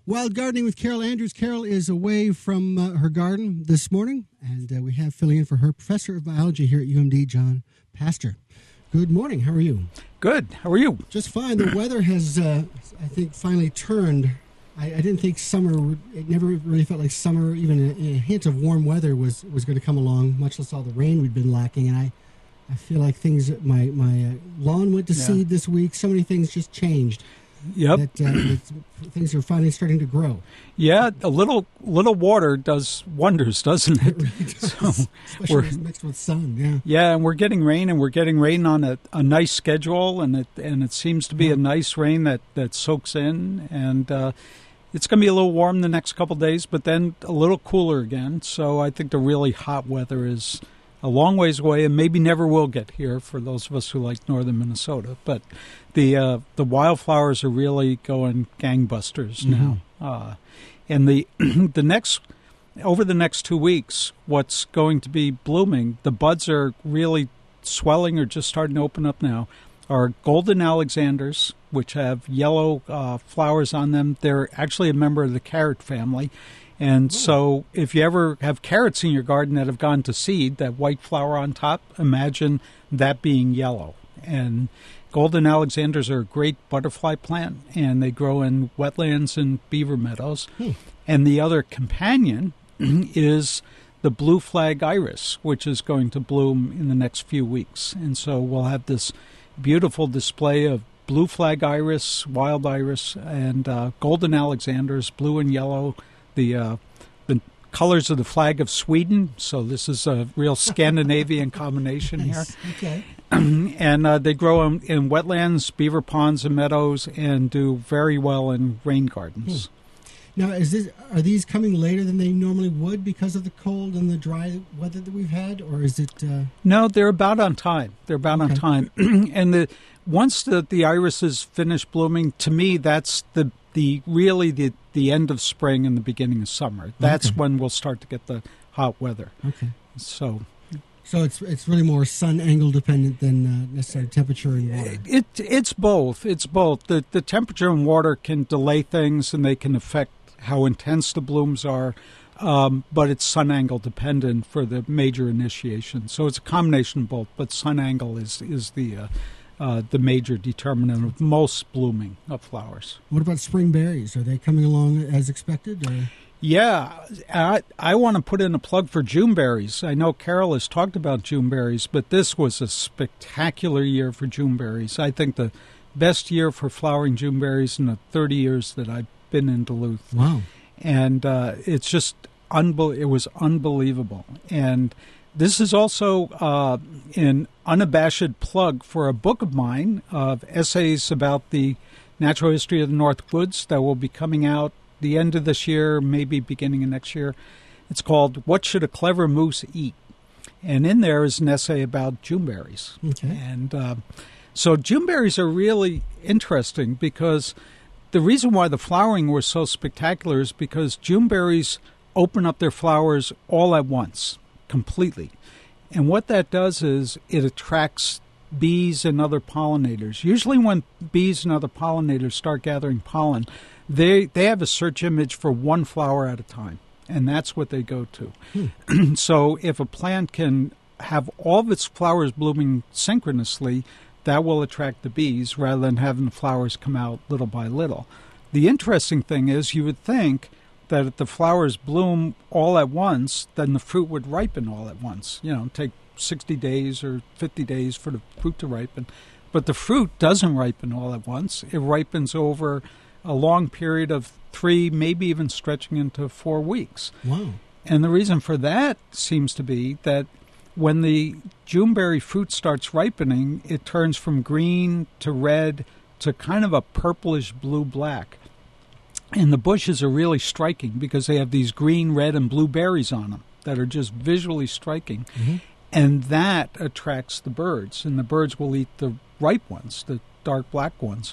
Wild Gardening with Carol Andrews. Carol is away from her garden this morning, and we have filling in for her Professor of Biology here at UMD, John Pastor. Good morning. How are you? Good. How are you? Just fine. The weather has, I think, finally turned. I didn't think summer, it never really felt like summer, even a hint of warm weather was going to come along, much less all the rain we'd been lacking. And I feel like things, my lawn went to seed this week. So many things just changed. Yep. That things are finally starting to grow. Yeah, a little water does wonders, doesn't it? It really does. So especially mixed with sun, yeah. Yeah, and we're getting rain on a nice schedule, and it seems to be a nice rain that soaks in, and it's going to be a little warm the next couple of days, but then a little cooler again. So I think the really hot weather is a long ways away, and maybe never will get here for those of us who like northern Minnesota. But the wildflowers are really going gangbusters now. And the over the next 2 weeks, what's going to be blooming, the buds are really swelling or just starting to open up now, are golden Alexanders, which have yellow flowers on them. They're actually a member of the carrot family. And so if you ever have carrots in your garden that have gone to seed, that white flower on top, imagine that being yellow. And golden Alexanders are a great butterfly plant, and they grow in wetlands and beaver meadows. And the other companion is the blue flag iris, which is going to bloom in the next few weeks. And so we'll have this beautiful display of blue flag iris, wild iris, and golden Alexanders, blue and yellow. The colors of the flag of Sweden, so this is a real Scandinavian combination here. Okay. And they grow in wetlands, beaver ponds, and meadows, and do very well in rain gardens. Now, are these coming later than they normally would because of the cold and the dry weather that we've had, or is it? No, they're about on time. On time, and once the irises finish blooming, to me, that's the end of spring and the beginning of summer. That's when we'll start to get the hot weather. Okay. So it's really more sun angle dependent than necessarily temperature and water. It's both. It's both. The temperature and water can delay things, and they can affect how intense the blooms are. But it's sun angle dependent for the major initiation. So it's a combination of both. But sun angle is the major determinant of most blooming of flowers. What about spring berries? Are they coming along as expected? Or? Yeah, I want to put in a plug for June berries. I know Carol has talked about June berries, but this was a spectacular year for June berries. I think the best year for flowering June berries in the 30 years that I've been in Duluth. Wow. And it's just it was unbelievable. And this is also an unabashed plug for a book of mine of essays about the natural history of the North Woods that will be coming out the end of this year, maybe beginning of next year. It's called What Should a Clever Moose Eat? And in there is an essay about June berries. Okay. And so June berries are really interesting because the reason why the flowering was so spectacular is because June berries open up their flowers all at once, completely. And what that does is it attracts bees and other pollinators. Usually when bees and other pollinators start gathering pollen, they have a search image for one flower at a time, and that's what they go to. So if a plant can have all of its flowers blooming synchronously, that will attract the bees rather than having the flowers come out little by little. The interesting thing is you would think that if the flowers bloom all at once, then the fruit would ripen all at once. Take 60 days or 50 days for the fruit to ripen. But the fruit doesn't ripen all at once. It ripens over a long period of 3, maybe even stretching into 4 weeks. Wow. And the reason for that seems to be that when the Juneberry fruit starts ripening, it turns from green to red to kind of a purplish blue-black. And the bushes are really striking because they have these green, red, and blue berries on them that are just visually striking. Mm-hmm. And that attracts the birds, and the birds will eat the ripe ones, the dark black ones.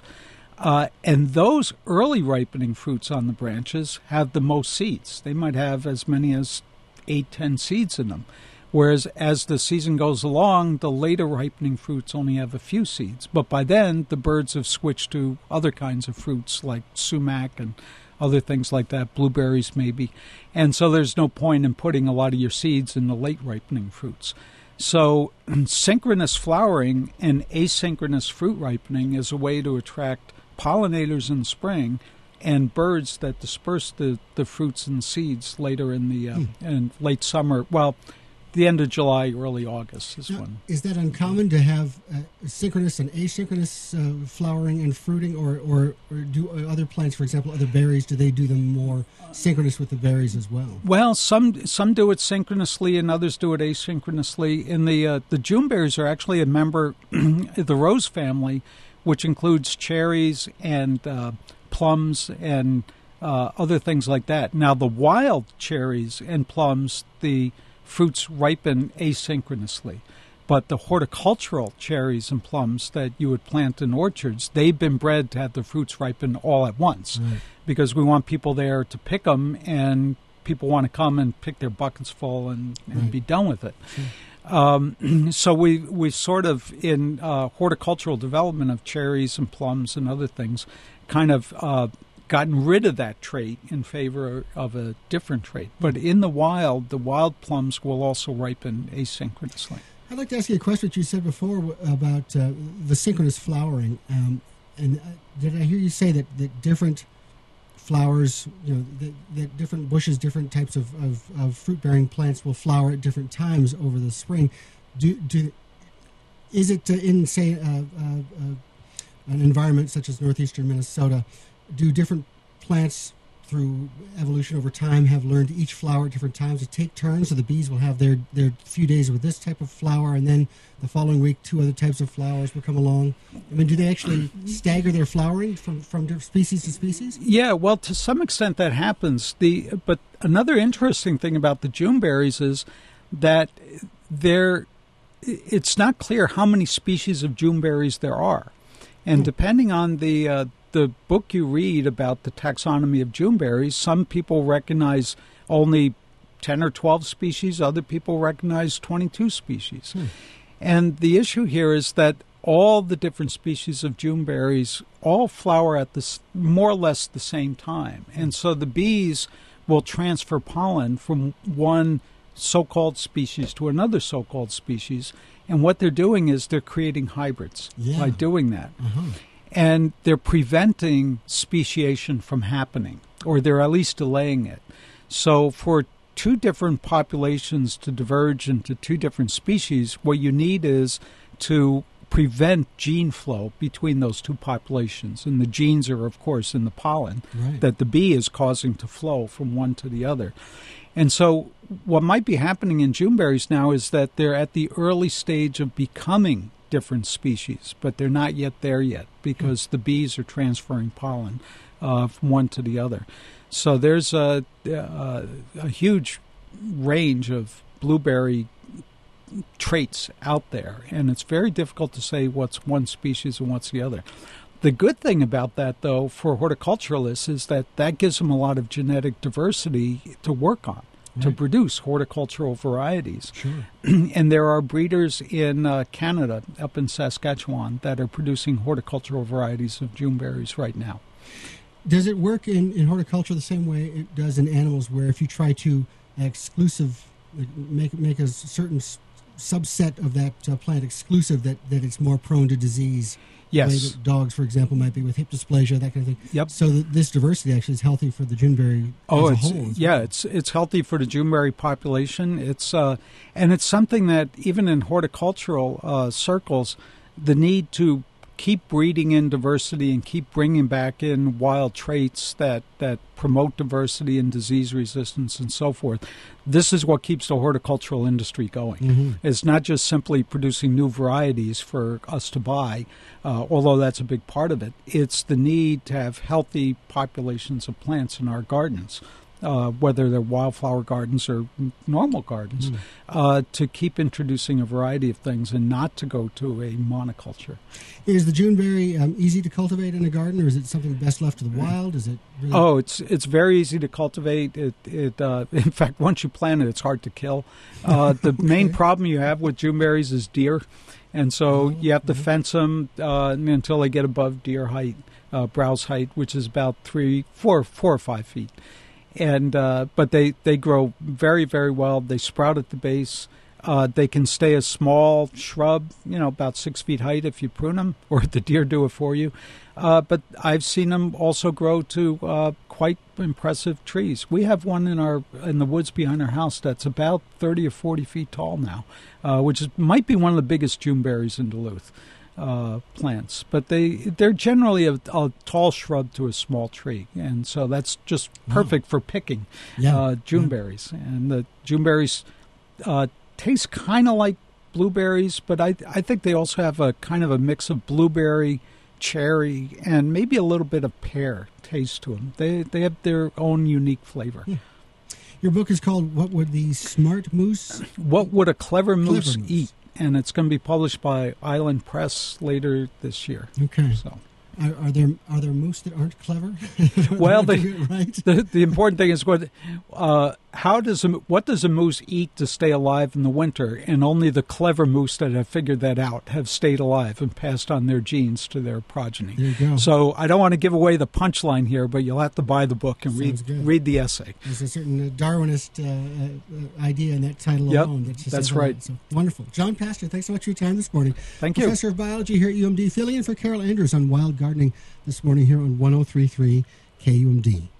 And those early ripening fruits on the branches have the most seeds. They might have as many as 8-10 seeds in them. Whereas as the season goes along, the later ripening fruits only have a few seeds. But by then, the birds have switched to other kinds of fruits like sumac and other things like that, blueberries maybe. And so there's no point in putting a lot of your seeds in the late ripening fruits. So synchronous flowering and asynchronous fruit ripening is a way to attract pollinators in the spring and birds that disperse the fruits and seeds later in the in late summer. Well, the end of July, early August is when. Is that uncommon to have synchronous and asynchronous flowering and fruiting, or do other plants, for example, other berries, do they do them more synchronous with the berries as well? Well, some do it synchronously and others do it asynchronously. In the June berries are actually a member of the rose family, which includes cherries and plums and other things like that. Now, the wild cherries and plums, the fruits ripen asynchronously. But the horticultural cherries and plums that you would plant in orchards, they've been bred to have the fruits ripen all at once. Right. Because we want people there to pick them, and people want to come and pick their buckets full and be done with it. Sure. So we sort of, in horticultural development of cherries and plums and other things, kind of gotten rid of that trait in favor of a different trait. But in the wild plums will also ripen asynchronously. I'd like to ask you a question that you said before about the synchronous flowering. And did I hear you say that different flowers, that different bushes, different types of fruit-bearing plants will flower at different times over the spring? Is it in, say, an environment such as northeastern Minnesota, do different plants through evolution over time have learned each flower at different times to take turns? So the bees will have their few days with this type of flower, and then the following week 2 other types of flowers will come along. I mean, do they actually stagger their flowering from species to species? Yeah, well, to some extent that happens. But another interesting thing about the June berries is that it's not clear how many species of June berries there are. And depending on the book you read about the taxonomy of June berries, some people recognize only 10 or 12 species, other people recognize 22 species. And the issue here is that all the different species of June berries all flower at more or less the same time. And so the bees will transfer pollen from one so-called species to another so-called species. And what they're doing is they're creating hybrids by doing that. And they're preventing speciation from happening, or they're at least delaying it. So for 2 different populations to diverge into 2 different species, what you need is to prevent gene flow between those 2 populations. And the genes are, of course, in the pollen that the bee is causing to flow from one to the other. And so what might be happening in June berries now is that they're at the early stage of becoming different species, but they're not yet there yet because the bees are transferring pollen from one to the other. So there's a huge range of blueberry traits out there, and it's very difficult to say what's one species and what's the other. The good thing about that, though, for horticulturalists is that gives them a lot of genetic diversity to work on, to produce horticultural varieties. Sure. And there are breeders in Canada, up in Saskatchewan, that are producing horticultural varieties of June berries right now. Does it work in horticulture the same way it does in animals, where if you try to make a certain subset of that plant exclusive, that it's more prone to disease? Yes. The way that dogs, for example, might be with hip dysplasia, that kind of thing. Yep. So this diversity actually is healthy for the Juneberry as a whole. Yeah, it's healthy for the Juneberry population. And it's something that even in horticultural circles, the need to keep breeding in diversity and keep bringing back in wild traits that promote diversity and disease resistance and so forth. This is what keeps the horticultural industry going. Mm-hmm. It's not just simply producing new varieties for us to buy, although that's a big part of it. It's the need to have healthy populations of plants in our gardens, whether they're wildflower gardens or normal gardens, to keep introducing a variety of things and not to go to a monoculture. Is the Juneberry easy to cultivate in a garden, or is it something best left to the wild? Is it really... Oh, it's very easy to cultivate. In fact, once you plant it, it's hard to kill. The main problem you have with Juneberries is deer, and so you have to fence them until they get above deer height. browse height, which is about 4 or 5 feet. And but they grow very, very well. They sprout at the base. They can stay a small shrub, about 6 feet height if you prune them, or the deer do it for you. But I've seen them also grow to quite impressive trees. We have one in the woods behind our house that's about 30 or 40 feet tall now, which might be one of the biggest Juneberries in Duluth plants. But they're generally a tall shrub to a small tree, and so that's just perfect for picking Juneberries. And the Juneberries taste kind of like blueberries, but I think they also have a kind of a mix of blueberry, cherry, and maybe a little bit of pear taste to them. They have their own unique flavor. Yeah. Your book is called "What Would the Smart Moose? What Would a Clever Moose Eat?" And it's going to be published by Island Press later this year. Okay. So, are there moose that aren't clever? Well, right? the important thing is what does a moose eat to stay alive in the winter? And only the clever moose that have figured that out have stayed alive and passed on their genes to their progeny. There you go. So I don't want to give away the punchline here, but you'll have to buy the book and read the essay. There's a certain Darwinist idea in that title alone. That's right. So, wonderful. John Pastor, thanks so much for your time this morning. Thank you. Professor of Biology here at UMD, filling in for Carol Andrews on Wild Gardening this morning here on 103.3 KUMD.